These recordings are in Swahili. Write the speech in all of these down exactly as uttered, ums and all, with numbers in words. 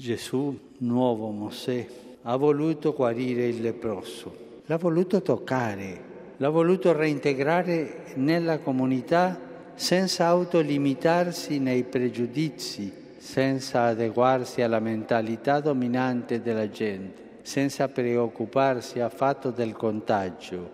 Gesù, nuovo Mosè, ha voluto guarire il leproso, l'ha voluto toccare, l'ha voluto reintegrare nella comunità senza autolimitarsi nei pregiudizi, senza adeguarsi alla mentalità dominante della gente, senza preoccuparsi affatto del contagio.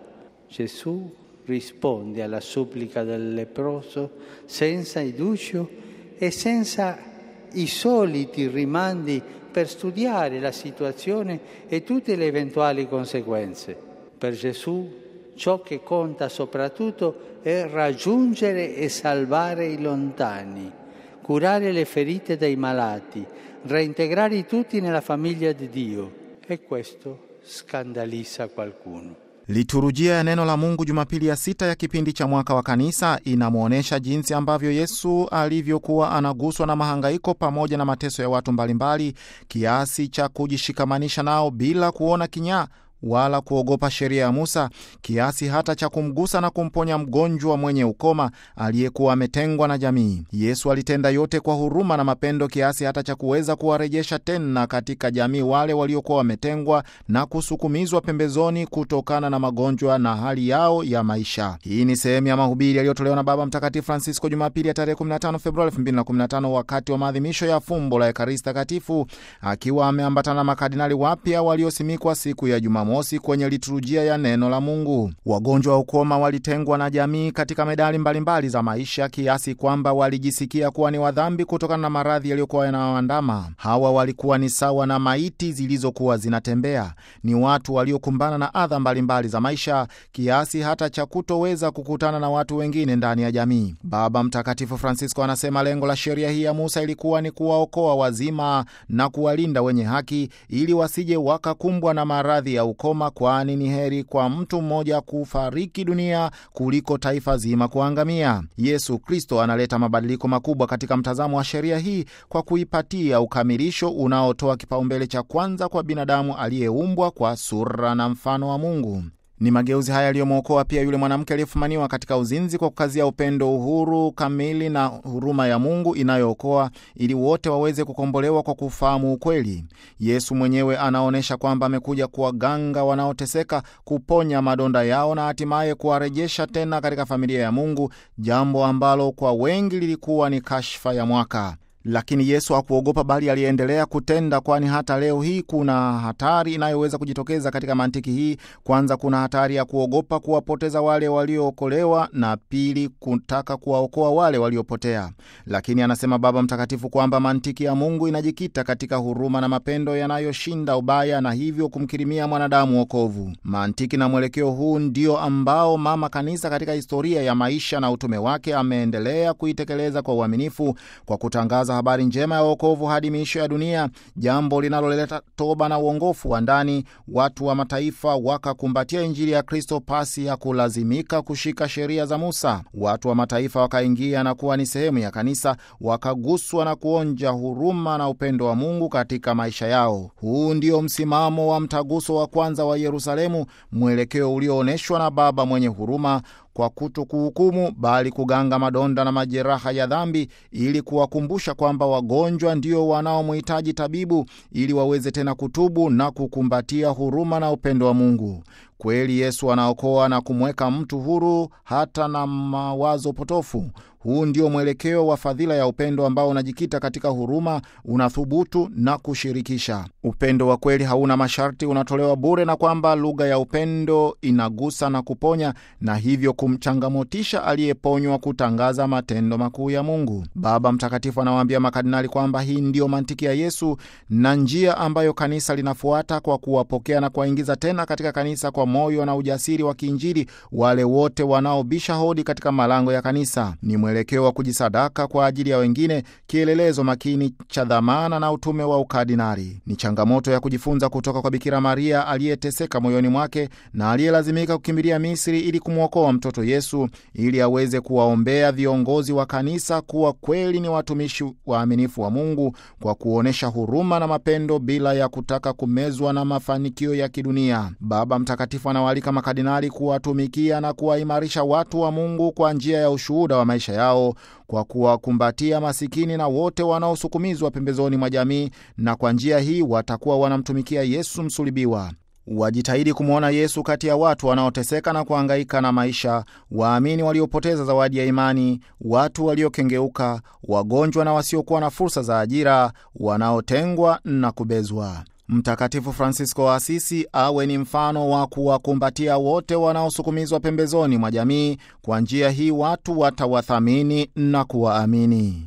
Gesù risponde alla supplica del leproso senza indugio e senza i soliti rimandi per studiare la situazione e tutte le eventuali conseguenze. Per Gesù ciò che conta soprattutto è raggiungere e salvare i lontani, curare le ferite dei malati, reintegrare tutti nella famiglia di Dio. E questo scandalizza qualcuno. Liturujia ya neno la Mungu Jumapili ya sita ya kipindi cha mwaka wa kanisa inamuonesha jinsi ambavyo Yesu alivyokuwa anaguswa na mahangaiko pamoja na mateso ya watu mbalimbali kiasi cha kujishikamanisha nao bila kuona kinyaa wala kuogopa sheria ya Musa, kiasi hata cha kumgusa na kumponya mgonjwa mwenye ukoma aliyekuwa ametengwa na jamii. Yesu alitenda yote kwa huruma na mapendo kiasi hata cha kuweza kuwarejesha tena katika jamii wale waliokuwa wametengwa na kusukumizwa pembezoni kutokana na magonjwa na hali yao ya maisha. Hii ni sehemu ya mahubiri yaliyotolewa na Baba Mtakatifu Francisco Jumapili ya tarehe kumi na tano Februari elfu mbili na kumi na tano wakati wa maadhimisho ya fumbo la Ekaristi Takatifu, akiwa ameambatana na makardinali wapya waliosimikwa siku ya Jumamosi kwenye liturujia ya neno la Mungu. Wagonjwa wa ukoma walitengwa na jamii katika medali mbalimbali za maisha kiasi kwamba walijisikia kuwa ni wadhambi kutokana na maradhi yaliyokuwa yanawaandama. Hawa walikuwa ni sawa na maiti zilizokuwa zinatembea. Ni watu waliokumbana na adha mbalimbali za maisha kiasi hata cha kutoweza kukutana na watu wengine ndani ya jamii. Baba Mtakatifu Francisco anasema lengo la sheria hii ya Musa ilikuwa ni kuwaokoa wazima na kuwalinda wenye haki ili wasije wakakumbwa na maradhi ya ukoma, kwani ni heri kwa mtu mmoja kufariki dunia kuliko taifa zima kuangamia. Yesu Kristo analeta mabadiliko makubwa katika mtazamo wa sheria hii kwa kuipatia ukamilisho unaotoa kipaumbele cha kwanza kwa binadamu aliyeumbwa kwa sura na mfano wa Mungu. Ni mageuzi haya yaliyomwokoa pia yule mwanamke aliyefumaniwa katika uzinzi kwa kukazia upendo, uhuru kamili na huruma ya Mungu inayookoa ili wote waweze kukombolewa kwa kufahamu ukweli. Yesu mwenyewe anaonesha kwamba amekuja kuwaganga wanaoteseka, kuponya madonda yao na hatimaye kuwarejesha tena katika familia ya Mungu, jambo ambalo kwa wengi lilikuwa ni kashfa ya mwaka. Lakini Yesu hakuogopa bali aliendelea kutenda, kwani hata leo hii kuna hatari inayoweza kujitokeza katika mantiki hii. Kwanza, kuna hatari ya kuogopa kuwapoteza wale waliookolewa, na pili, kutaka kuwaokoa wale waliopotea. Lakini anasema Baba Mtakatifu kwamba mantiki ya Mungu inajikita katika huruma na mapendo yanayoshinda ubaya na hivyo kumkirimia mwanadamu wokovu. Mantiki na mwelekeo huu ndio ambao Mama Kanisa katika historia ya maisha na utume wake ameendelea kuitekeleza kwa uaminifu kwa kutangaza habari njema ya wokovu hadi miisho ya dunia, jambo linaloleta toba na uongofu wa ndani. Watu wa mataifa wakakumbatia Injili ya Kristo pasi ya kulazimika kushika sheria za Musa. Watu wa mataifa wakaingia na kuwa ni sehemu ya kanisa, wakaguswa na kuonja huruma na upendo wa Mungu katika maisha yao. Huu ndio msimamo wa mtaguso wa kwanza wa Yerusalemu, mwelekeo uliooneshwa na Baba mwenye huruma kwa kuto kuhukumu bali kuganga madonda na majeraha ya dhambi, ili kuwakumbusha kwamba wagonjwa ndio wanaomhitaji tabibu ili waweze tena kutubu na kukumbatia huruma na upendo wa Mungu. Kweli Yesu anaokoa na kumweka mtu huru hata na mawazo potofu. Huu ndio mwelekeo wa fadhila ya upendo ambao unajikita katika huruma, unathubutu na kushirikisha. Upendo wa kweli hauna masharti, unatolewa bure, na kwamba lugha ya upendo inagusa na kuponya, na hivyo kumchangamotisha aliyeponywa kutangaza matendo makuu ya Mungu. Baba Mtakatifu anawaambia makardinali kwamba hii ndio mantiki ya Yesu na njia ambayo kanisa linafuata kwa kuwapokea na kuwaingiza tena katika kanisa kwa moyo na ujasiri wa kiinjili wale wote wanaobisha hodi katika malango ya kanisa. Ni mwelekeo wa kujisadaka kwa ajili ya wengine, kielelezo makini cha dhamana na utume wa ukardinali. Ni changamoto ya kujifunza kutoka kwa Bikira Maria aliyeteseka moyoni mwake na aliyelazimika kukimbilia Misri ili kumwokoa mtoto Yesu, ili aweze kuwaombea viongozi wa kanisa kuwa kweli ni watumishi waaminifu wa Mungu kwa kuonesha huruma na mapendo bila ya kutaka kumezwa na mafanikio ya kidunia. Baba Mtakatifu anawaalika makardinali kuwatumikia na kuwaimarisha watu wa Mungu kwa njia ya ushuhuda wa maisha yao yao kwa kuwakumbatia masikini na wote wanaosukumizwa pembezoni mwa jamii, na kwa njia hii watakuwa wanamtumikia Yesu msulubiwa. Wajitahidi kumwona Yesu kati ya watu wanaoteseka na kuhangaika na maisha, waamini waliopoteza zawadi ya imani, watu waliokengeuka, wagonjwa na wasiokuwa na fursa za ajira, wanaotengwa na kubezwa. Mtakatifu Fransisko wa Asisi awe ni mfano wa kuwakumbatia wote wanaosukumizwa pembezoni mwa jamii. Kwa njia hii watu watawathamini na kuwaamini.